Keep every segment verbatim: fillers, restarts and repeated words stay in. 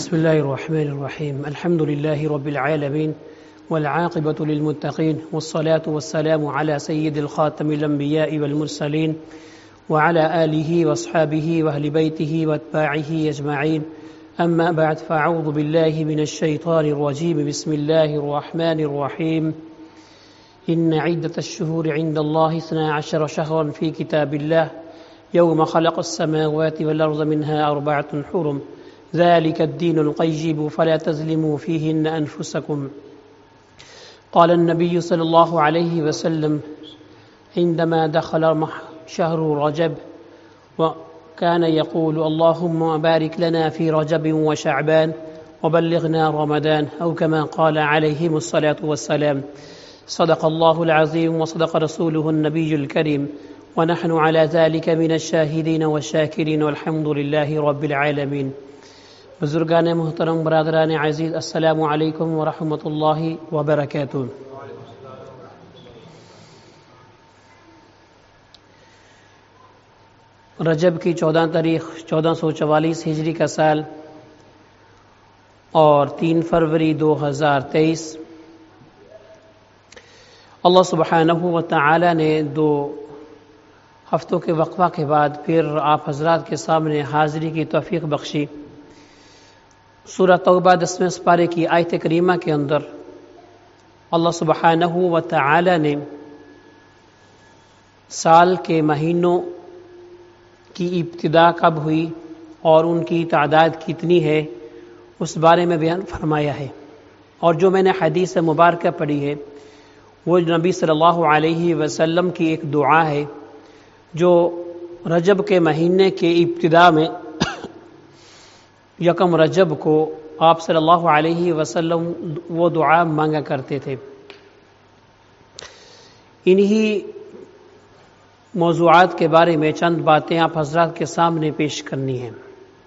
بسم الله الرحمن الرحيم. الحمد لله رب العالمين والعاقبة للمتقين والصلاة والسلام على سيد الخاتم الأنبياء والمرسلين وعلى آله وأصحابه وأهل بيته وأتباعه أجمعين. أما بعد، فأعوذ بالله من الشيطان الرجيم. بسم الله الرحمن الرحيم. إن عدة الشهور عند الله اثنا عشر شهرا في كتاب الله يوم خلق السماوات والأرض منها أربعة حرم ذلك الدين القيم فلا تظلموا فيهن أنفسكم. قال النبي صلى الله عليه وسلم عندما دخل شهر رجب وكان يقول اللهم بارك لنا في رجب وشعبان وبلغنا رمضان، أو كما قال عليهم الصلاة والسلام. صدق الله العظيم وصدق رسوله النبي الكريم، ونحن على ذلك من الشاهدين والشاكرين والحمد لله رب العالمين. بزرگان محترم، برادران عزیز، السلام علیکم ورحمۃ اللہ وبرکاتہ. رجب کی چودہ تاریخ چودہ سو چوالیس ہجری کا سال اور تین فروری دو ہزار تیئیس. اللہ سبحانہ و تعالی نے دو ہفتوں کے وقفہ کے بعد پھر آپ حضرات کے سامنے حاضری کی توفیق بخشی. سورہ توبہ دسویں سپارے کی آیت کریمہ کے اندر اللہ سبحانہ و تعالی نے سال کے مہینوں کی ابتدا کب ہوئی اور ان کی تعداد کتنی ہے اس بارے میں بیان فرمایا ہے. اور جو میں نے حدیث مبارکہ پڑھی ہے وہ نبی صلی اللہ علیہ وسلم کی ایک دعا ہے جو رجب کے مہینے کے ابتدا میں یکم رجب کو آپ صلی اللہ علیہ وسلم وہ دعا مانگا کرتے تھے. انہی موضوعات کے بارے میں چند باتیں آپ حضرات کے سامنے پیش کرنی ہیں.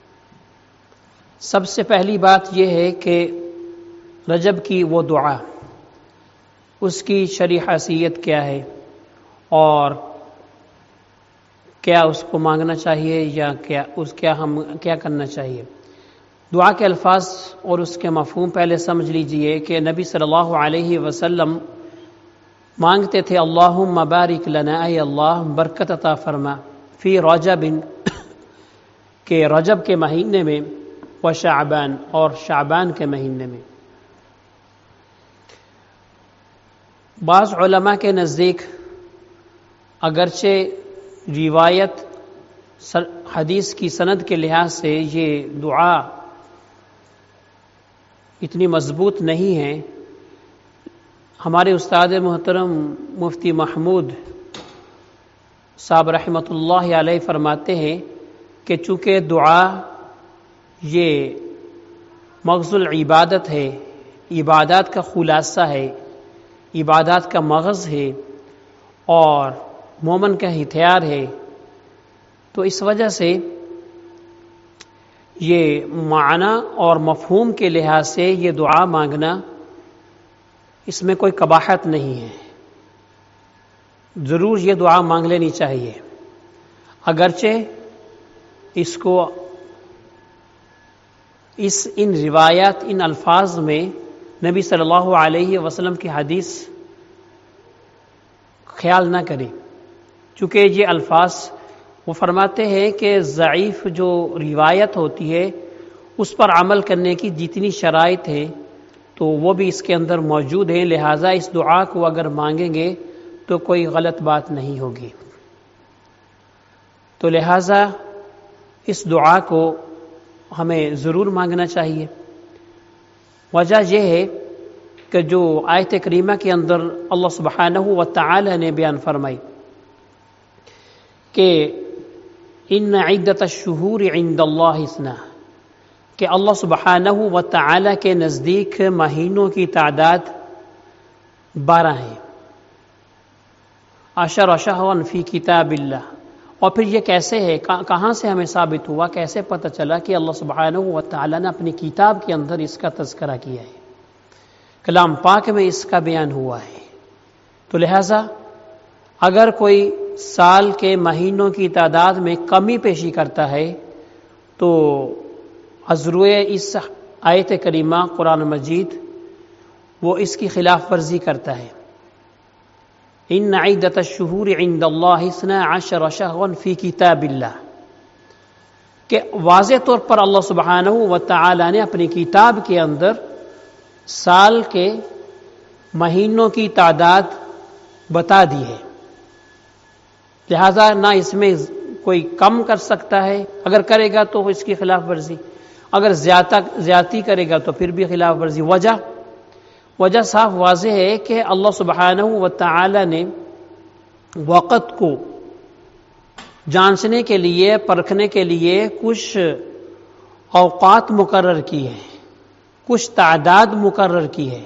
سب سے پہلی بات یہ ہے کہ رجب کی وہ دعا، اس کی شرعی حیثیت کیا ہے اور کیا اس کو مانگنا چاہیے یا کیا اس کیا ہم کیا کرنا چاہیے. دعا کے الفاظ اور اس کے مفہوم پہلے سمجھ لیجئے کہ نبی صلی اللہ علیہ وسلم مانگتے تھے اللہم بارک لنا، اے اللہ برکت عطا فرما، فی رجب کہ رجب کے مہینے میں، و شعبان اور شعبان کے مہینے میں. بعض علماء کے نزدیک اگرچہ روایت حدیث کی سند کے لحاظ سے یہ دعا اتنی مضبوط نہیں ہے، ہمارے استاد محترم مفتی محمود صاحب رحمۃ اللہ علیہ فرماتے ہیں کہ چونکہ دعا یہ مغز العبادت ہے، عبادات کا خلاصہ ہے، عبادات کا مغز ہے اور مومن کا ہتھیار ہے، تو اس وجہ سے یہ معنی اور مفہوم کے لحاظ سے یہ دعا مانگنا اس میں کوئی قباحت نہیں ہے. ضرور یہ دعا مانگ لینی چاہیے، اگرچہ اس کو اس ان روایات ان الفاظ میں نبی صلی اللہ علیہ وسلم کی حدیث خیال نہ کریں، چونکہ یہ الفاظ وہ فرماتے ہیں کہ ضعیف جو روایت ہوتی ہے اس پر عمل کرنے کی جتنی شرائط ہیں تو وہ بھی اس کے اندر موجود ہیں، لہٰذا اس دعا کو اگر مانگیں گے تو کوئی غلط بات نہیں ہوگی. تو لہٰذا اس دعا کو ہمیں ضرور مانگنا چاہیے. وجہ یہ ہے کہ جو آیت کریمہ کے اندر اللہ سبحانہ و تعالی نے بیان فرمائی کہ ان عدت الشہور عند اللہ اثنا، کہ اللہ سبحانہ و تعالی کے نزدیک مہینوں کی تعداد بارہ ہیں. عشر شہرا فی کتاب اللہ. اور پھر یہ کیسے ہے، کہاں سے ہمیں ثابت ہوا، کیسے پتہ چلا کہ اللہ سبحانہ و تعالی نے اپنی کتاب کے اندر اس کا تذکرہ کیا ہے، کلام پاک میں اس کا بیان ہوا ہے. تو لہذا اگر کوئی سال کے مہینوں کی تعداد میں کمی پیشی کرتا ہے تو ازروئے اس آیت کریمہ قرآن مجید وہ اس کی خلاف ورزی کرتا ہے. ان عدۃ الشہور عند اللہ اثنا عشر شہرا فی کتاب اللہ، کہ واضح طور پر اللہ سبحانہ و تعالی نے اپنی کتاب کے اندر سال کے مہینوں کی تعداد بتا دی ہے، لہذا نہ اس میں کوئی کم کر سکتا ہے، اگر کرے گا تو اس کی خلاف ورزی، اگر زیادہ زیادتی کرے گا تو پھر بھی خلاف ورزی. وجہ وجہ صاف واضح ہے کہ اللہ سبحانہ و تعالی نے وقت کو جانچنے کے لیے، پرکھنے کے لیے کچھ اوقات مقرر کی ہے، کچھ تعداد مقرر کی ہے.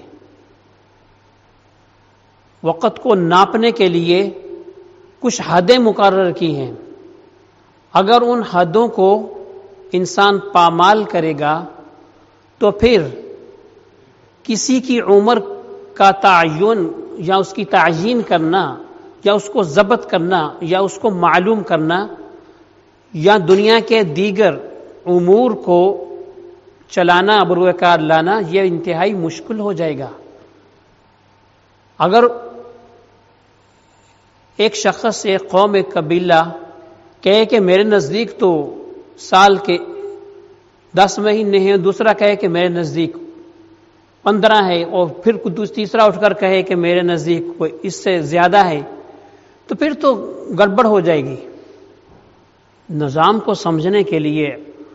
وقت کو ناپنے کے لیے کچھ حدیں مقرر کی ہیں. اگر ان حدوں کو انسان پامال کرے گا تو پھر کسی کی عمر کا تعین یا اس کی تعیین کرنا یا اس کو ضبط کرنا یا اس کو معلوم کرنا یا دنیا کے دیگر امور کو چلانا، بروئے کار لانا، یہ انتہائی مشکل ہو جائے گا. اگر ایک شخص، ایک قوم، ایک قبیلہ کہے کہ میرے نزدیک تو سال کے دس مہینے ہیں، دوسرا کہے کہ میرے نزدیک پندرہ ہے، اور پھر تیسرا اٹھ کر کہے کہ میرے نزدیک کوئی اس سے زیادہ ہے، تو پھر تو گڑبڑ ہو جائے گی. نظام کو سمجھنے کے لیے،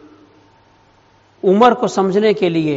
عمر کو سمجھنے کے لیے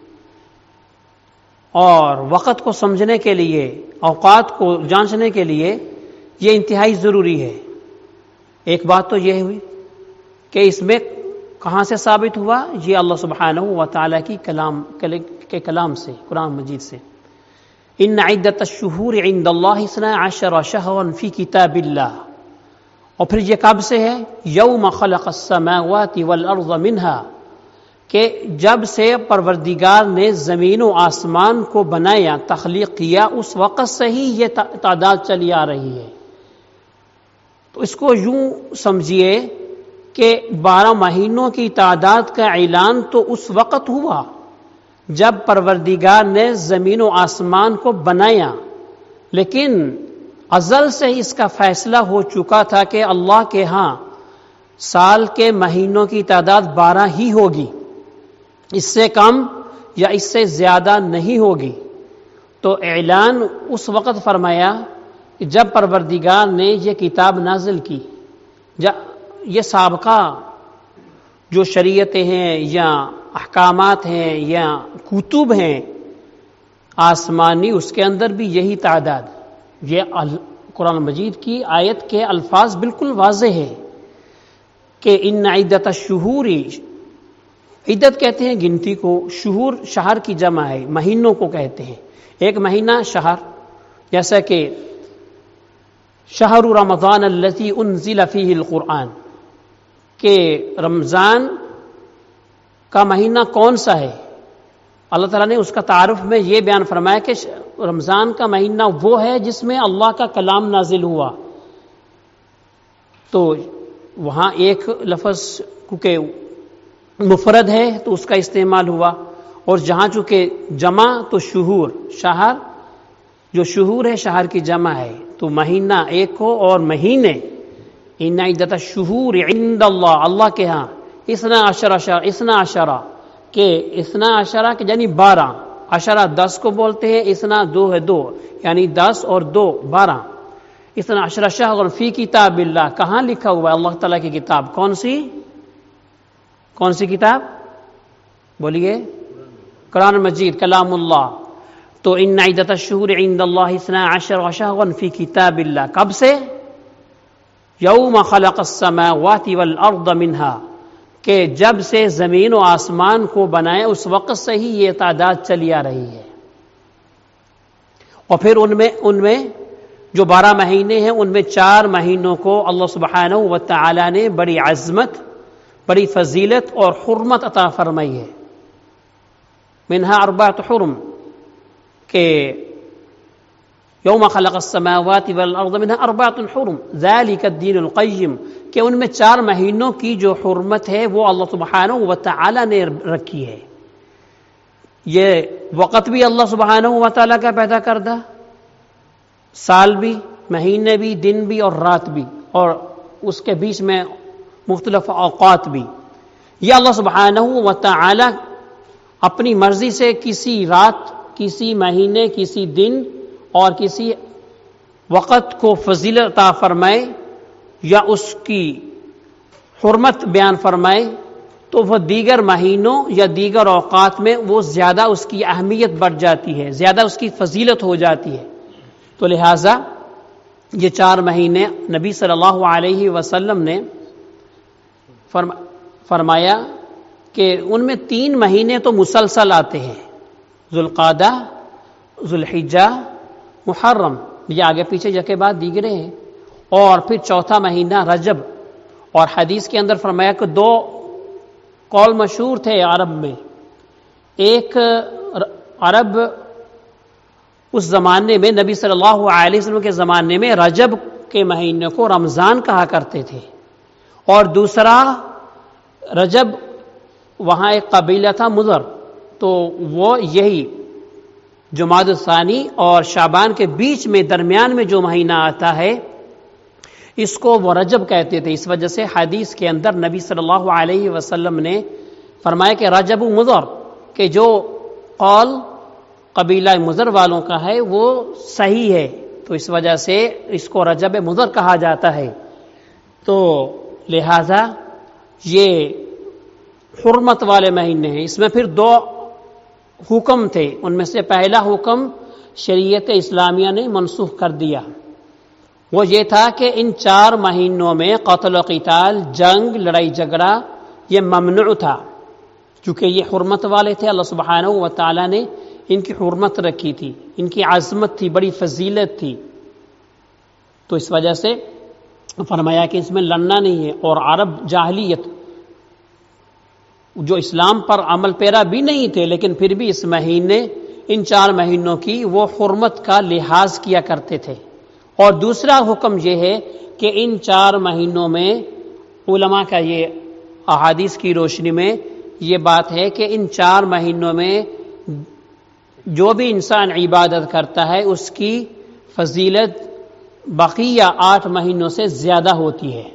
اور وقت کو سمجھنے کے لیے، اوقات کو جانچنے کے لیے یہ انتہائی ضروری ہے. ایک بات تو یہ ہوئی کہ اس میں کہاں سے ثابت ہوا؟ یہ اللہ سبحانہ و تعالیٰ کی کلام کے کلام سے، قرآن مجید سے. ان عدۃ الشہور عند اللہ اثنا عشر شہرا فی کتاب اللہ. اور پھر یہ کب سے ہے؟ یوم خلق السماوات والارض منہا، کہ جب سے پروردگار نے زمین و آسمان کو بنایا، تخلیق کیا، اس وقت سے ہی یہ تعداد چلی آ رہی ہے. تو اس کو یوں سمجھیے کہ بارہ مہینوں کی تعداد کا اعلان تو اس وقت ہوا جب پروردگار نے زمین و آسمان کو بنایا، لیکن ازل سے ہی اس کا فیصلہ ہو چکا تھا کہ اللہ کے ہاں سال کے مہینوں کی تعداد بارہ ہی ہوگی، اس سے کم یا اس سے زیادہ نہیں ہوگی. تو اعلان اس وقت فرمایا جب پروردگار نے یہ کتاب نازل کی. یہ سابقہ جو شریعتیں ہیں یا احکامات ہیں یا کتب ہیں آسمانی، اس کے اندر بھی یہی تعداد. یہ قرآن مجید کی آیت کے الفاظ بالکل واضح ہے کہ ان عدۃ الشہور، عدت کہتے ہیں گنتی کو، شہور شہر کی جمع ہے، مہینوں کو کہتے ہیں. ایک مہینہ شہر، جیسا کہ شہر رمضان الذی انزل فیہ القرآن، کہ رمضان کا مہینہ کون سا ہے؟ اللہ تعالیٰ نے اس کا تعارف میں یہ بیان فرمایا کہ رمضان کا مہینہ وہ ہے جس میں اللہ کا کلام نازل ہوا. تو وہاں ایک لفظ کیونکہ مفرد ہے تو اس کا استعمال ہوا، اور جہاں چونکہ جمع تو شہور، شہر جو شہور ہے شہر کی جمع ہے، تو مہینہ ایک ہو اور مہینے. ان عدۃ الشہور عند اللہ، اللہ کے ہاں اثنا عشر شہر، اثنا عشرہ کہ اثنا عشرہ کہ یعنی بارہ، عشرہ دس کو بولتے ہیں، اثنا دو ہے دو، یعنی دس اور دو بارہ. اثنا عشر شہر فی کتاب اللہ، کہاں لکھا ہوا ہے؟ اللہ تعالیٰ کی کتاب. کون سی کون سی کتاب؟ بولیے. قرآن مجید، کلام اللہ. تو ان عدۃ الشہور عند اللہ اثنا عشر شہرا فی کتاب اللہ، کب سے؟ یوم خلق السماوات والارض منہا، کہ جب سے زمین و آسمان کو بنائے اس وقت سے ہی یہ تعداد چلی آ رہی ہے. اور پھر ان میں ان میں جو بارہ مہینے ہیں ان میں چار مہینوں کو اللہ سبحانہ و تعالی نے بڑی عظمت، بڑی فضیلت اور حرمت عطا فرمائی ہے. منہا اربعۃ حرم، کہ یوم خلق السماوات والارض منہا اربعۃ حرم ذالک الدین القیم، کہ ان میں چار مہینوں کی جو حرمت ہے وہ اللہ سبحانہ و تعالی نے رکھی ہے. یہ وقت بھی اللہ سبحانہ و تعالیٰ کا پیدا کردہ، سال بھی، مہینے بھی، دن بھی اور رات بھی، اور اس کے بیچ میں مختلف اوقات بھی. یہ اللہ سبحانہ و تعالی اپنی مرضی سے کسی رات، کسی مہینے، کسی دن اور کسی وقت کو فضیلت عطا فرمائے یا اس کی حرمت بیان فرمائے تو وہ دیگر مہینوں یا دیگر اوقات میں وہ زیادہ اس کی اہمیت بڑھ جاتی ہے، زیادہ اس کی فضیلت ہو جاتی ہے. تو لہٰذا یہ چار مہینے نبی صلی اللہ علیہ وسلم نے فرمایا کہ ان میں تین مہینے تو مسلسل آتے ہیں، ذوالقعدہ، ذوالحجہ، محرم، یہ آگے پیچھے جگہ بعد دیگرے ہیں، اور پھر چوتھا مہینہ رجب. اور حدیث کے اندر فرمایا کہ دو قول مشہور تھے عرب میں. ایک عرب اس زمانے میں نبی صلی اللہ علیہ وسلم کے زمانے میں رجب کے مہینے کو رمضان کہا کرتے تھے، اور دوسرا رجب وہاں ایک قبیلہ تھا مضر، تو وہ یہی جمادی الثانی اور شعبان کے بیچ میں درمیان میں جو مہینہ آتا ہے اس کو وہ رجب کہتے تھے. اس وجہ سے حدیث کے اندر نبی صلی اللہ علیہ وسلم نے فرمایا کہ رجب مضر، کہ جو قول قبیلہ مضر والوں کا ہے وہ صحیح ہے، تو اس وجہ سے اس کو رجب مضر کہا جاتا ہے. تو لہذا یہ حرمت والے مہینے ہیں. اس میں پھر دو حکم تھے، ان میں سے پہلا حکم شریعت اسلامیہ نے منسوخ کر دیا، وہ یہ تھا کہ ان چار مہینوں میں قتل و قتال، جنگ، لڑائی جھگڑا یہ ممنوع تھا، چونکہ یہ حرمت والے تھے. اللہ سبحانہ و تعالیٰ نے ان کی حرمت رکھی تھی، ان کی عظمت تھی، بڑی فضیلت تھی، تو اس وجہ سے فرمایا کہ اس میں لڑنا نہیں ہے. اور عرب جاہلیت جو اسلام پر عمل پیرا بھی نہیں تھے لیکن پھر بھی اس مہینے، ان چار مہینوں کی وہ حرمت کا لحاظ کیا کرتے تھے. اور دوسرا حکم یہ ہے کہ ان چار مہینوں میں علماء کا یہ احادیث کی روشنی میں یہ بات ہے کہ ان چار مہینوں میں جو بھی انسان عبادت کرتا ہے اس کی فضیلت بقیہ آٹھ مہینوں سے زیادہ ہوتی ہے.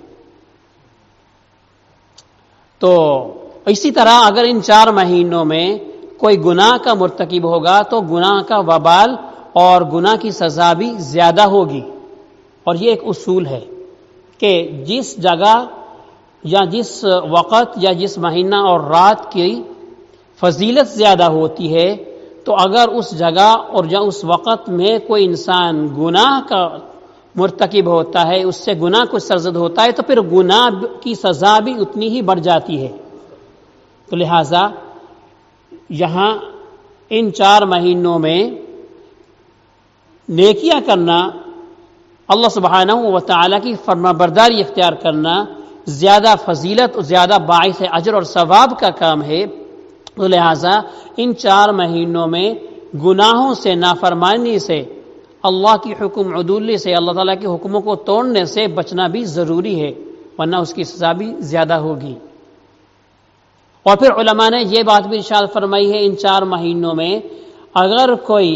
تو اسی طرح اگر ان چار مہینوں میں کوئی گناہ کا مرتکب ہوگا تو گناہ کا وبال اور گناہ کی سزا بھی زیادہ ہوگی. اور یہ ایک اصول ہے کہ جس جگہ یا جس وقت یا جس مہینہ اور رات کی فضیلت زیادہ ہوتی ہے تو اگر اس جگہ اور یا اس وقت میں کوئی انسان گناہ کا مرتکب ہوتا ہے، اس سے گناہ کو سرزد ہوتا ہے، تو پھر گناہ کی سزا بھی اتنی ہی بڑھ جاتی ہے. تو لہذا یہاں ان چار مہینوں میں نیکیاں کرنا، اللہ سبحانہ و تعالیٰ کی فرما برداری اختیار کرنا زیادہ فضیلت اور زیادہ باعث اجر اور ثواب کا کام ہے. تو لہذا ان چار مہینوں میں گناہوں سے، نافرمانی سے، اللہ کی حکم عدولی سے، اللہ تعالیٰ کے حکموں کو توڑنے سے بچنا بھی ضروری ہے، ورنہ اس کی سزا بھی زیادہ ہوگی. اور پھر علماء نے یہ بات بھی ارشاد فرمائی ہے ان چار مہینوں میں اگر کوئی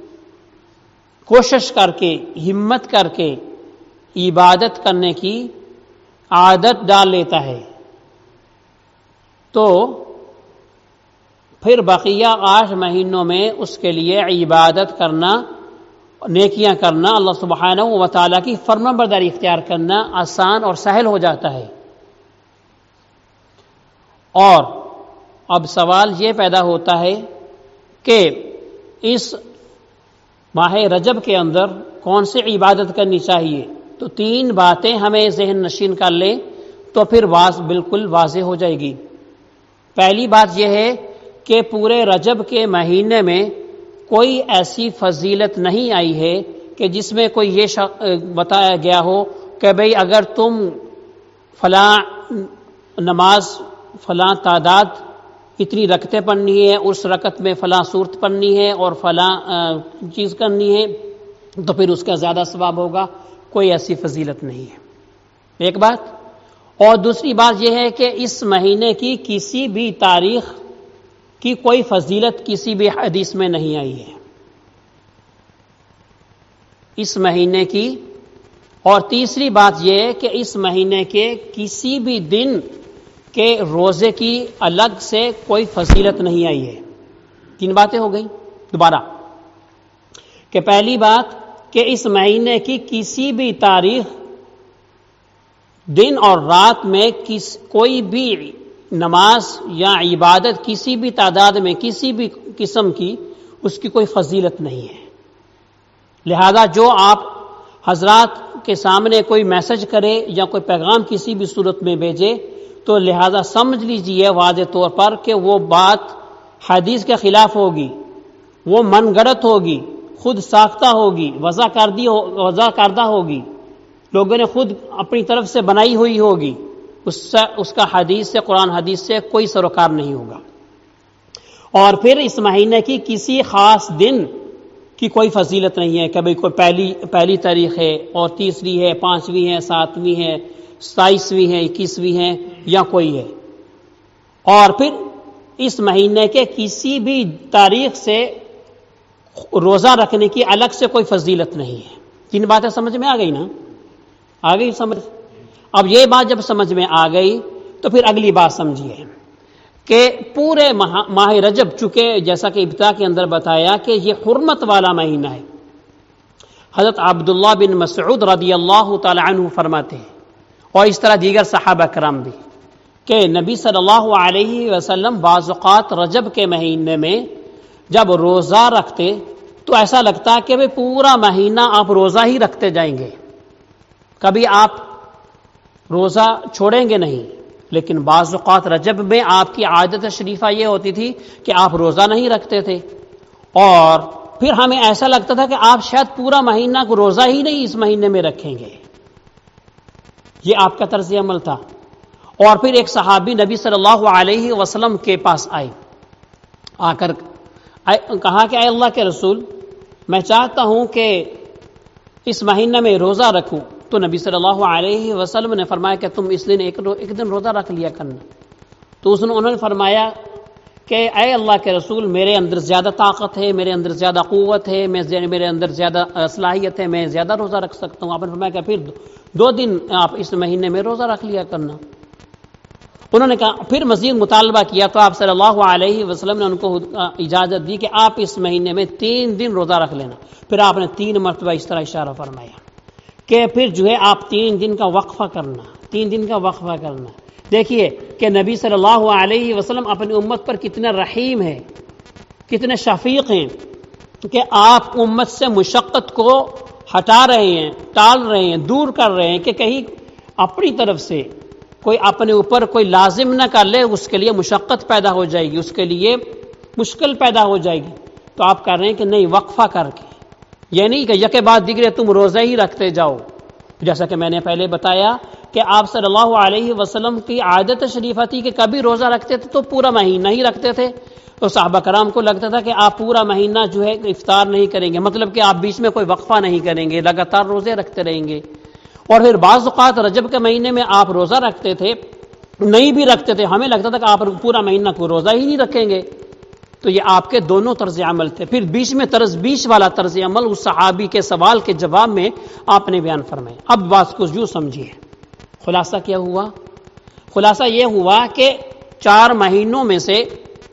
کوشش کر کے، ہمت کر کے عبادت کرنے کی عادت ڈال لیتا ہے تو پھر بقیہ آٹھ مہینوں میں اس کے لیے عبادت کرنا، نیکیاں کرنا، اللہ سبحانہ و تعالیٰ کی فرما برداری اختیار کرنا آسان اور سہل ہو جاتا ہے. اور اب سوال یہ پیدا ہوتا ہے کہ اس ماہ رجب کے اندر کون سی عبادت کرنی چاہیے؟ تو تین باتیں ہمیں ذہن نشین کر لیں تو پھر واضح بالکل واضح ہو جائے گی. پہلی بات یہ ہے کہ پورے رجب کے مہینے میں کوئی ایسی فضیلت نہیں آئی ہے کہ جس میں کوئی یہ بتایا گیا ہو کہ بھئی اگر تم فلاں نماز فلاں تعداد اتنی رکعتیں پڑھنی ہے، اس رکعت میں فلاں صورت پڑھنی ہے اور فلاں چیز کرنی ہے تو پھر اس کا زیادہ ثواب ہوگا. کوئی ایسی فضیلت نہیں ہے، ایک بات. اور دوسری بات یہ ہے کہ اس مہینے کی کسی بھی تاریخ کی کوئی فضیلت کسی بھی حدیث میں نہیں آئی ہے اس مہینے کی. اور تیسری بات یہ ہے کہ اس مہینے کے کسی بھی دن کے روزے کی الگ سے کوئی فضیلت نہیں آئی ہے. تین باتیں ہو گئی. دوبارہ کہ پہلی بات کہ اس مہینے کی کسی بھی تاریخ دن اور رات میں کس کوئی بھی نماز یا عبادت کسی بھی تعداد میں کسی بھی قسم کی اس کی کوئی فضیلت نہیں ہے. لہذا جو آپ حضرات کے سامنے کوئی میسج کرے یا کوئی پیغام کسی بھی صورت میں بھیجے تو لہذا سمجھ لیجئے واضح طور پر کہ وہ بات حدیث کے خلاف ہوگی، وہ من گڑت ہوگی، خود ساختہ ہوگی، وضع کردی وضع کردہ ہوگی، لوگوں نے خود اپنی طرف سے بنائی ہوئی ہوگی. اس سے اس کا حدیث سے قرآن حدیث سے کوئی سروکار نہیں ہوگا. اور پھر اس مہینے کی کسی خاص دن کی کوئی فضیلت نہیں ہے کہ بھئی کوئی پہلی پہلی تاریخ ہے اور تیسری ہے، پانچویں ہے، ساتویں ہے، ستائیسویں ہے، اکیسویں ہے یا کوئی ہے. اور پھر اس مہینے کے کسی بھی تاریخ سے روزہ رکھنے کی الگ سے کوئی فضیلت نہیں ہے. تین باتیں سمجھ میں آ گئی نا؟ آ گئی سمجھ؟ اب یہ بات جب سمجھ میں آ گئی تو پھر اگلی بات سمجھیے کہ پورے ماہ رجب، چونکہ جیسا کہ ابتدا کے اندر بتایا کہ یہ حرمت والا مہینہ ہے. حضرت عبداللہ بن مسعود رضی اللہ تعالی عنہ فرماتے ہیں اور اس طرح دیگر صحابہ کرام بھی کہ نبی صلی اللہ علیہ وسلم بعض اوقات رجب کے مہینے میں جب روزہ رکھتے تو ایسا لگتا کہ وہ پورا مہینہ آپ روزہ ہی رکھتے جائیں گے، کبھی آپ روزہ چھوڑیں گے نہیں. لیکن بعض اوقات رجب میں آپ کی عادت شریفہ یہ ہوتی تھی کہ آپ روزہ نہیں رکھتے تھے اور پھر ہمیں ایسا لگتا تھا کہ آپ شاید پورا مہینہ کو روزہ ہی نہیں اس مہینے میں رکھیں گے. یہ آپ کا طرز عمل تھا. اور پھر ایک صحابی نبی صلی اللہ علیہ وسلم کے پاس آئے، آ کر کہا کہ اے اللہ کے رسول، میں چاہتا ہوں کہ اس مہینے میں روزہ رکھوں. تو نبی صلی اللہ علیہ وسلم نے فرمایا کہ تم اس دن ایک, ایک دن روزہ رکھ لیا کرنا. تو اس نے انہوں نے فرمایا کہ اے اللہ کے رسول، میرے اندر زیادہ طاقت ہے، میرے اندر زیادہ قوت ہے، میں میرے اندر زیادہ صلاحیت ہے، میں زیادہ روزہ رکھ سکتا ہوں. آپ نے فرمایا کہ پھر دو دن آپ اس مہینے میں روزہ رکھ لیا کرنا. انہوں نے کہا پھر مزید مطالبہ کیا تو آپ صلی اللہ علیہ وسلم نے ان کو اجازت دی کہ آپ اس مہینے میں تین دن روزہ رکھ لینا. پھر آپ نے تین مرتبہ اس طرح اشارہ فرمایا کہ پھر جو ہے آپ تین دن کا وقفہ کرنا، تین دن کا وقفہ کرنا. دیکھیے کہ نبی صلی اللہ علیہ وسلم اپنی امت پر کتنے رحیم ہیں، کتنے شفیق ہیں کہ آپ امت سے مشقت کو ہٹا رہے ہیں، ٹال رہے ہیں، دور کر رہے ہیں کہ کہیں اپنی طرف سے کوئی اپنے اوپر کوئی لازم نہ کر لے، اس کے لیے مشقت پیدا ہو جائے گی، اس کے لیے مشکل پیدا ہو جائے گی. تو آپ کر رہے ہیں کہ نہیں، وقفہ کر کے، یہ نہیں کہ یکے بعد دیگرے تم روزہ ہی رکھتے جاؤ. جیسا کہ میں نے پہلے بتایا کہ آپ صلی اللہ علیہ وسلم کی عادت شریفہ تھی کہ کبھی روزہ رکھتے تھے تو پورا مہینہ ہی رکھتے تھے. تو صحابہ کرام کو لگتا تھا کہ آپ پورا مہینہ جو ہے افطار نہیں کریں گے، مطلب کہ آپ بیچ میں کوئی وقفہ نہیں کریں گے، لگاتار روزے رکھتے رہیں گے. اور پھر بعض اوقات رجب کے مہینے میں آپ روزہ رکھتے تھے، نہیں بھی رکھتے تھے، ہمیں لگتا تھا کہ آپ پورا مہینہ کو روزہ ہی نہیں رکھیں گے. تو یہ آپ کے دونوں طرز عمل تھے. پھر بیچ میں طرز بیچ والا طرز عمل اس صحابی کے سوال کے جواب میں آپ نے بیان فرمایا. اب بات کو یوں سمجھیے، خلاصہ کیا ہوا؟ خلاصہ یہ ہوا کہ چار مہینوں میں سے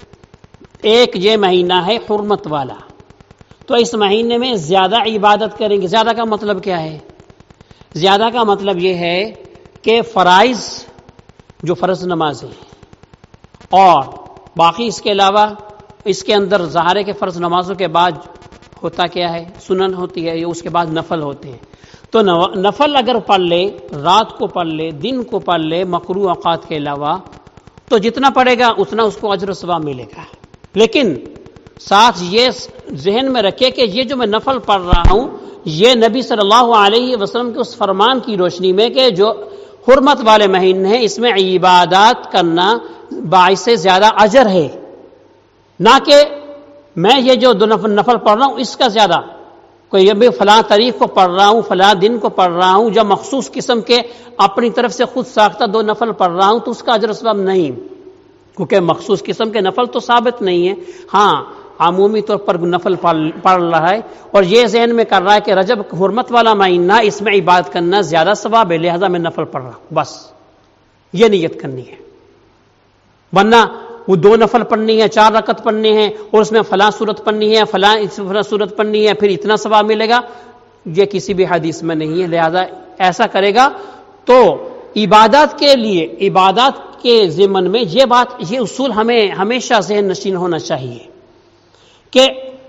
ایک یہ مہینہ ہے حرمت والا. تو اس مہینے میں زیادہ عبادت کریں گے. زیادہ کا مطلب کیا ہے؟ زیادہ کا مطلب یہ ہے کہ فرائض جو فرض نماز ہے اور باقی اس کے علاوہ اس کے اندر ظاہر کے فرض نمازوں کے بعد ہوتا کیا ہے؟ سنن ہوتی ہے، یا اس کے بعد نفل ہوتے ہیں. تو نفل اگر پڑھ لے، رات کو پڑھ لے، دن کو پڑھ لے، مکروہ اوقات کے علاوہ، تو جتنا پڑھے گا اتنا اس کو اجر و ثواب ملے گا. لیکن ساتھ یہ ذہن میں رکھے کہ یہ جو میں نفل پڑھ رہا ہوں یہ نبی صلی اللہ علیہ وسلم کے اس فرمان کی روشنی میں کہ جو حرمت والے مہینے ہیں اس میں عبادات کرنا باعث زیادہ اجر ہے، نہ کہ میں یہ جو دو نفل پڑھ رہا ہوں اس کا زیادہ کوئی یہ بھی فلاں تاریخ کو پڑھ رہا ہوں، فلاں دن کو پڑھ رہا ہوں، جب مخصوص قسم کے اپنی طرف سے خود ساختہ دو نفل پڑھ رہا ہوں تو اس کا اجر و ثواب نہیں. کیونکہ مخصوص قسم کے نفل تو ثابت نہیں ہے، ہاں عمومی طور پر نفل پڑھ رہا ہے اور یہ ذہن میں کر رہا ہے کہ رجب حرمت والا مہینہ، اس میں عبادت کرنا زیادہ ثواب ہے، لہذا میں نفل پڑھ رہا ہوں، بس یہ نیت کرنی ہے۔ ورنہ وہ دو نفل پڑھنی ہے، چار رکعت پڑھنی ہے اور اس میں فلاں صورت پڑھنی ہے، فلاں فلاں صورت پڑھنی ہے، پھر اتنا ثواب ملے گا، یہ کسی بھی حدیث میں نہیں ہے۔ لہذا ایسا کرے گا تو عبادات کے لیے، عبادات کے ضمن میں یہ بات، یہ اصول ہمیں ہمیشہ ذہن نشین ہونا چاہیے کہ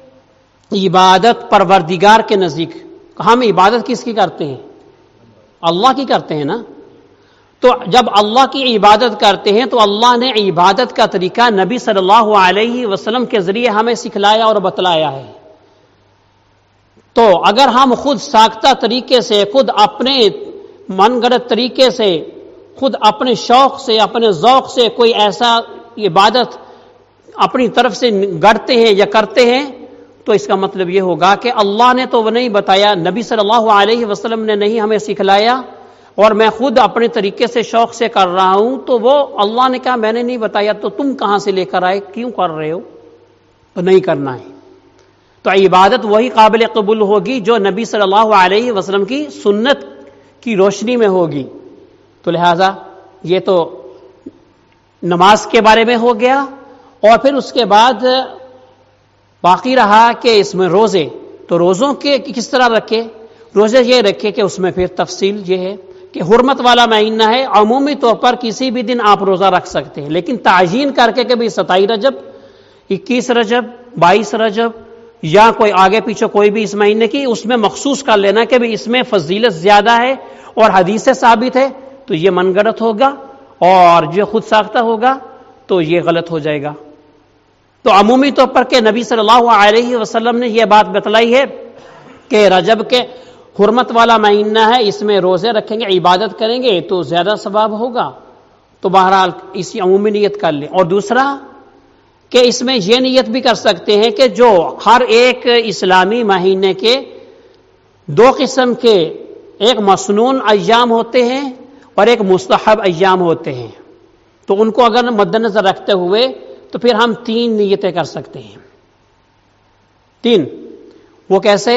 عبادت پروردگار کے نزدیک، ہم عبادت کس کی کرتے ہیں؟ اللہ کی کرتے ہیں نا۔ تو جب اللہ کی عبادت کرتے ہیں تو اللہ نے عبادت کا طریقہ نبی صلی اللہ علیہ وسلم کے ذریعے ہمیں سکھلایا اور بتلایا ہے۔ تو اگر ہم خود ساختہ طریقے سے، خود اپنے من گھڑت طریقے سے، خود اپنے شوق سے، اپنے ذوق سے کوئی ایسا عبادت اپنی طرف سے گڑھتے ہیں یا کرتے ہیں تو اس کا مطلب یہ ہوگا کہ اللہ نے تو وہ نہیں بتایا، نبی صلی اللہ علیہ وسلم نے نہیں ہمیں سکھلایا، اور میں خود اپنے طریقے سے شوق سے کر رہا ہوں، تو وہ اللہ نے کہا میں نے نہیں بتایا تو تم کہاں سے لے کر آئے، کیوں کر رہے ہو؟ تو نہیں کرنا ہے۔ تو عبادت وہی قابل قبول ہوگی جو نبی صلی اللہ علیہ وسلم کی سنت کی روشنی میں ہوگی۔ تو لہذا یہ تو نماز کے بارے میں ہو گیا، اور پھر اس کے بعد باقی رہا کہ اس میں روزے، تو روزوں کے کس طرح رکھے؟ روزے یہ رکھے کہ اس میں پھر تفصیل یہ ہے کہ حرمت والا مہینہ ہے، عمومی طور پر کسی بھی دن آپ روزہ رکھ سکتے ہیں، لیکن تعیین کر کے کہ بھی ستائیس رجب، اکیس رجب، بائیس رجب یا کوئی آگے پیچھے کوئی بھی اس مہینے کی، اس میں مخصوص کر لینا کہ بھی اس میں فضیلت زیادہ ہے اور حدیث سے ثابت ہے، تو یہ من گھڑت ہوگا، اور جو خود ساختہ ہوگا تو یہ غلط ہو جائے گا۔ تو عمومی طور پر کہ نبی صلی اللہ علیہ وسلم نے یہ بات بتلائی ہے کہ رجب کے حرمت والا مہینہ ہے، اس میں روزے رکھیں گے، عبادت کریں گے تو زیادہ ثواب ہوگا، تو بہرحال اسی عمومی نیت کر لیں۔ اور دوسرا کہ اس میں یہ نیت بھی کر سکتے ہیں کہ جو ہر ایک اسلامی مہینے کے دو قسم کے، ایک مسنون ایام ہوتے ہیں اور ایک مستحب ایام ہوتے ہیں، تو ان کو اگر مد نظر رکھتے ہوئے تو پھر ہم تین نیتیں کر سکتے ہیں۔ تین وہ کیسے؟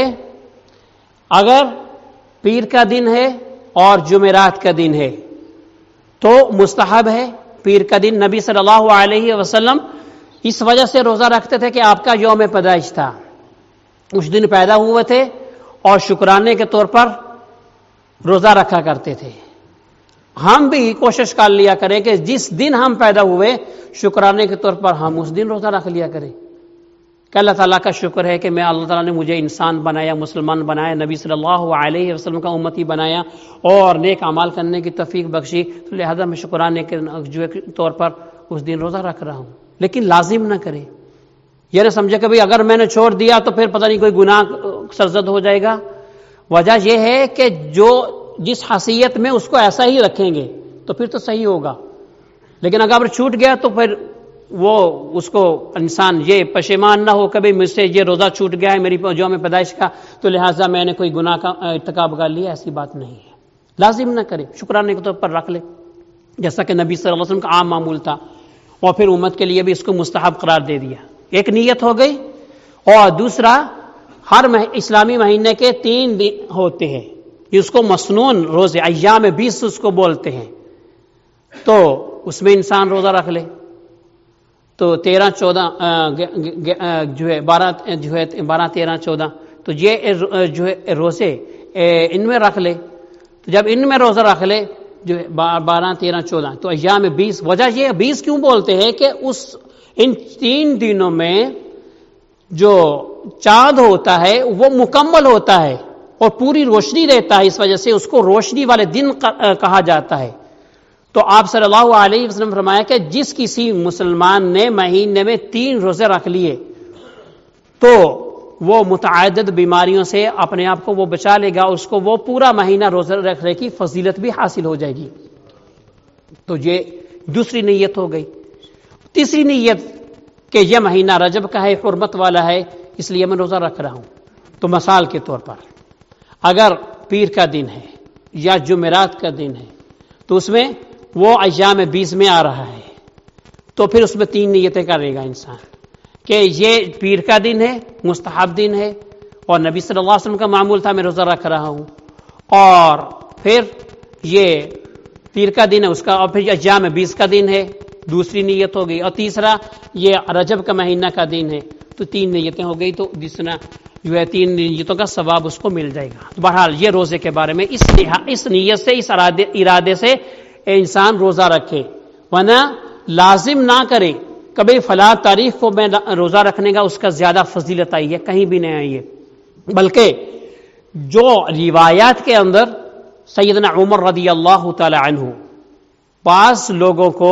اگر پیر کا دن ہے اور جمعرات کا دن ہے تو مستحب ہے۔ پیر کا دن نبی صلی اللہ علیہ وسلم اس وجہ سے روزہ رکھتے تھے کہ آپ کا یوم پیدائش تھا، اس دن پیدا ہوئے تھے اور شکرانے کے طور پر روزہ رکھا کرتے تھے۔ ہم بھی کوشش کر لیا کریں کہ جس دن ہم پیدا ہوئے شکرانے کے طور پر ہم اس دن روزہ رکھ لیا کریں کہ اللہ تعالیٰ کا شکر ہے کہ میں اللہ تعالیٰ نے مجھے انسان بنایا، مسلمان بنایا، نبی صلی اللہ علیہ وسلم کا امتی بنایا اور نیک اعمال کرنے کی توفیق بخشی، تو لہذا میں شکرانے کے طور پر اس دن روزہ رکھ رہا ہوں۔ لیکن لازم نہ کرے، یہ نہ سمجھے کہ بھئی اگر میں نے چھوڑ دیا تو پھر پتہ نہیں کوئی گناہ سرزد ہو جائے گا۔ وجہ یہ ہے کہ جو جس حیثیت میں اس کو ایسا ہی رکھیں گے تو پھر تو صحیح ہوگا، لیکن اگر چھوٹ گیا تو پھر وہ اس کو انسان یہ پشیمان نہ ہو کبھی مجھ سے یہ روزہ چھوٹ گیا ہے میری یوم پیدائش کا تو لہٰذا میں نے کوئی گناہ کا ارتکاب کر لیا، ایسی بات نہیں ہے۔ لازم نہ کرے، شکرانے کے طور پر رکھ لے جیسا کہ نبی صلی اللہ علیہ وسلم کا عام معمول تھا، اور پھر امت کے لیے بھی اس کو مستحب قرار دے دیا۔ ایک نیت ہو گئی، اور دوسرا ہر اسلامی مہینے کے تین دن ہوتے ہیں، اس کو مسنون روزے ایام بیس اس کو بولتے ہیں، تو اس میں انسان روزہ رکھ لے تو تیرہ چودہ جو ہے بارہ جو ہے بارہ تیرہ چودہ تو یہ جو ہے روزے ان میں رکھ لے، تو جب ان میں روزہ رکھ لے جو ہے بارہ تیرہ چودہ تو ایام بیس، وجہ یہ بیس کیوں بولتے ہیں کہ اس ان تین دنوں میں جو چاند ہوتا ہے وہ مکمل ہوتا ہے اور پوری روشنی رہتا ہے، اس وجہ سے اس کو روشنی والے دن کہا جاتا ہے۔ تو آپ صلی اللہ علیہ وسلم فرمایا کہ جس کسی مسلمان نے مہینے میں تین روزے رکھ لیے تو وہ متعدد بیماریوں سے اپنے آپ کو وہ بچا لے گا، اس کو وہ پورا مہینہ روزہ رکھنے کی فضیلت بھی حاصل ہو جائے گی۔ تو یہ دوسری نیت ہو گئی۔ تیسری نیت کہ یہ مہینہ رجب کا ہے، حرمت والا ہے، اس لیے میں روزہ رکھ رہا ہوں۔ تو مثال کے طور پر اگر پیر کا دن ہے یا جمعرات کا دن ہے تو اس میں وہ ایام بیس میں آ رہا ہے، تو پھر اس میں تین نیتیں کرے گا انسان کہ یہ پیر کا دن ہے، مستحب دن ہے، اور نبی صلی اللہ علیہ وسلم کا معمول تھا، میں روزہ رکھ رہا ہوں، اور پھر یہ پیر کا دن ہے اس کا، اور پھر ایام بیس کا دن ہے، دوسری نیت ہو گئی، اور تیسرا یہ رجب کا مہینہ کا دن ہے، تو تین نیتیں ہو گئی، تو جس طرح جو ہے تین نیتوں کا ثواب اس کو مل جائے گا۔ بہرحال یہ روزے کے بارے میں اس اس نیت سے، اس ارادے ارادے سے انسان روزہ رکھے، ورنہ لازم نہ کرے کبھی فلاں تاریخ کو میں روزہ رکھنے کا اس کا زیادہ فضیلت آئی ہے، کہیں بھی نہیں آئی ہے، بلکہ جو روایات کے اندر سیدنا عمر رضی اللہ تعالی عنہ بعض لوگوں کو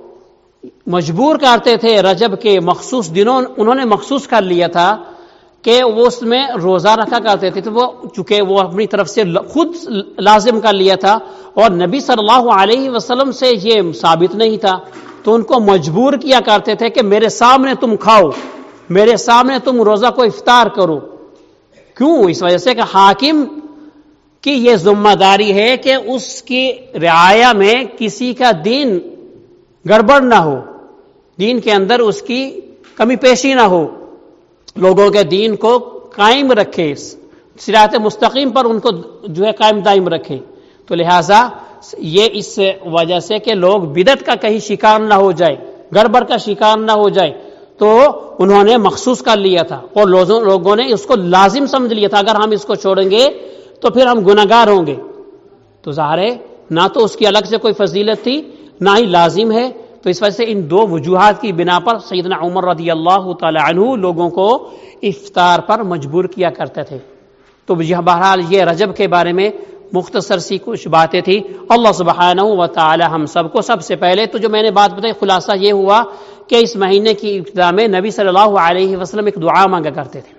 مجبور کرتے تھے رجب کے مخصوص دنوں، انہوں نے مخصوص کر لیا تھا کہ وہ اس میں روزہ رکھا کرتے تھے، تو وہ چونکہ وہ اپنی طرف سے خود لازم کر لیا تھا اور نبی صلی اللہ علیہ وسلم سے یہ ثابت نہیں تھا، تو ان کو مجبور کیا کرتے تھے کہ میرے سامنے تم کھاؤ، میرے سامنے تم روزہ کو افطار کرو۔ کیوں؟ اس وجہ سے کہ حاکم کی یہ ذمہ داری ہے کہ اس کی رعایا میں کسی کا دین گڑبڑ نہ ہو، دین کے اندر اس کی کمی پیشی نہ ہو، لوگوں کے دین کو قائم رکھے، صراط مستقیم پر ان کو جو ہے قائم دائم رکھے۔ تو لہٰذا یہ اس وجہ سے کہ لوگ بدعت کا کہیں شکار نہ ہو جائے، گڑبڑ کا شکار نہ ہو جائے، تو انہوں نے مخصوص کر لیا تھا، اور لوگوں نے اس کو لازم سمجھ لیا تھا، اگر ہم اس کو چھوڑیں گے تو پھر ہم گناہگار ہوں گے۔ تو ظاہر ہے نہ تو اس کی الگ سے کوئی فضیلت تھی، نہ ہی لازم ہے، تو اس وجہ سے ان دو وجوہات کی بنا پر سیدنا عمر رضی اللہ تعالی عنہ لوگوں کو افطار پر مجبور کیا کرتے تھے۔ تو بہرحال یہ رجب کے بارے میں مختصر سی کچھ باتیں تھی۔ اللہ سبحانہ و تعالی ہم سب کو، سب سے پہلے تو جو میں نے بات بتائی خلاصہ یہ ہوا کہ اس مہینے کی ابتدا میں نبی صلی اللہ علیہ وسلم ایک دعا مانگا کرتے تھے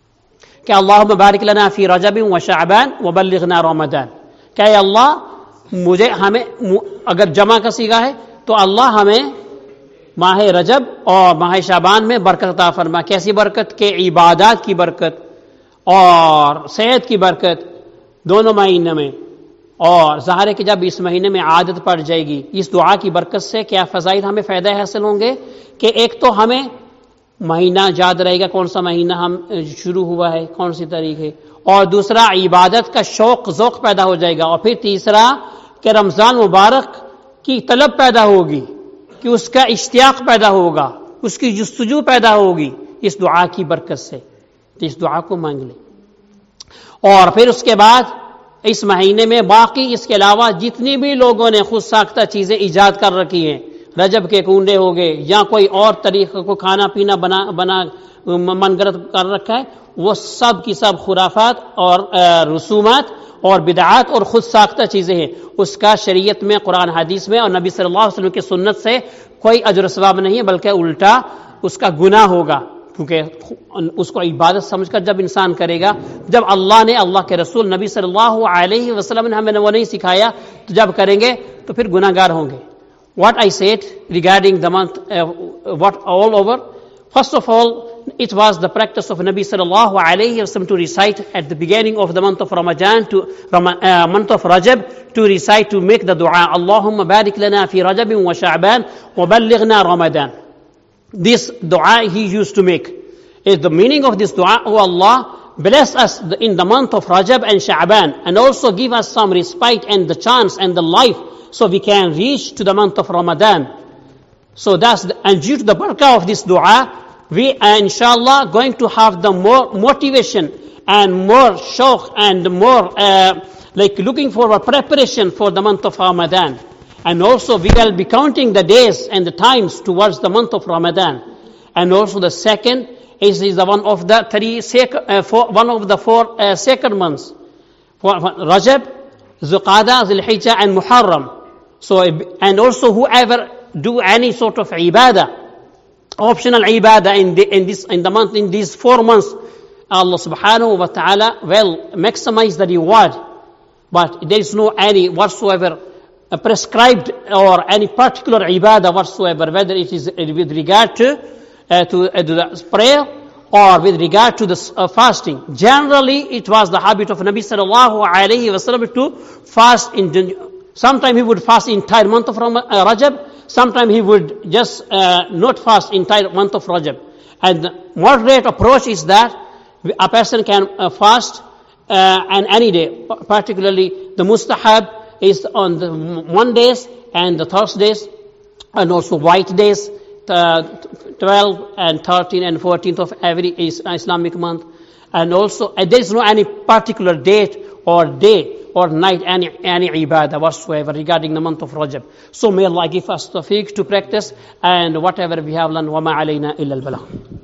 کہ اللہم بارک لنا فی رجب و شعبان وبلغنا رمضان، کہ اے اللہ مجھے ہمیں اگر جمع کا صیغہ ہے تو اللہ ہمیں ماہ رجب اور ماہ شعبان میں برکت عطا فرما۔ کیسی برکت؟ کہ عبادات کی برکت اور صحت کی برکت دونوں مہینے میں، اور ظاہر ہے کہ جب اس مہینے میں عادت پڑ جائے گی اس دعا کی برکت سے کیا فضائل ہمیں فائدہ حاصل ہوں گے کہ ایک تو ہمیں مہینہ یاد رہے گا کون سا مہینہ ہم شروع ہوا ہے، کون سی تاریخ ہے، اور دوسرا عبادت کا شوق ذوق پیدا ہو جائے گا، اور پھر تیسرا کہ رمضان مبارک کی طلب پیدا ہوگی، کہ اس کا اشتیاق پیدا ہوگا، اس کی جستجو پیدا ہوگی اس دعا کی برکت سے۔ تو اس دعا کو مانگ لیں، اور پھر اس کے بعد اس مہینے میں باقی اس کے علاوہ جتنی بھی لوگوں نے خود ساختہ چیزیں ایجاد کر رکھی ہیں، رجب کے کنڈے ہو گئے یا کوئی اور طریقے کو کھانا پینا بنا بنا من گھڑت کر رکھا ہے، وہ سب کی سب خرافات اور رسومات اور بدعات اور خود ساختہ چیزیں ہیں، اس کا شریعت میں، قرآن حدیث میں اور نبی صلی اللہ علیہ وسلم کی سنت سے کوئی اجر و ثواب نہیں ہے، بلکہ الٹا اس کا گناہ ہوگا، کیونکہ اس کو عبادت سمجھ کر جب انسان کرے گا، جب اللہ نے، اللہ کے رسول نبی صلی اللہ علیہ وسلم نے ہمیں وہ نہیں سکھایا، تو جب کریں گے تو پھر گناہ گار ہوں گے۔ What I said regarding the month, uh, what all over, first of all, it was the practice of Nabi sallallahu alayhi wa sallam to recite at the beginning of the month of Ramadan, to uh, month of Rajab, to recite, to make the dua, Allahumma barik lana fi Rajab wa Sha'ban wa ballighna Ramadan. This dua he used to make. Is the meaning of this dua, oh Allah, bless us in the month of Rajab and Sha'ban, and also give us some respite and the chance and the life, so we can reach to the month of Ramadan. So that's the, and due to the barakah of this dua, we are inshallah going to have the more motivation and more shauq and more uh, like looking forward preparation for the month of Ramadan. And also we will be counting the days and the times towards the month of Ramadan. And also the second is, is the one of the three sacred, uh, four, one of the four uh, sacred months, for, for Rajab, Zulqa'dah, Zulhijjah and Muharram. So, and also whoever do any sort of ibadah, optional ibadah in, the, in this in the month, in these four months, Allah subhanahu wa ta'ala will maximize the reward. But there is no any whatsoever uh, prescribed or any particular ibadah whatsoever, whether it is with regard to uh, to, uh, to the prayer or with regard to the uh, fasting. Generally, it was the habit of Nabi sallallahu alayhi wa sallam to fast in. Sometime he would fast the entire month of Rajab, sometimes he would just uh, not fast entire month of Rajab. And the moderate approach is that a person can uh, fast uh, on any day, particularly the mustahab is on the Mondays and the Thursdays, and also white days, uh, twelve and thirteen and fourteenth of every Islamic month. And also, uh, there is no any particular date or day or night, any any ibadah whatsoever regarding the month of Rajab. So may Allah give us tawfiq to practice, and whatever we have learned, وَمَا عَلَيْنَا إِلَّا الْبَلَاغُ.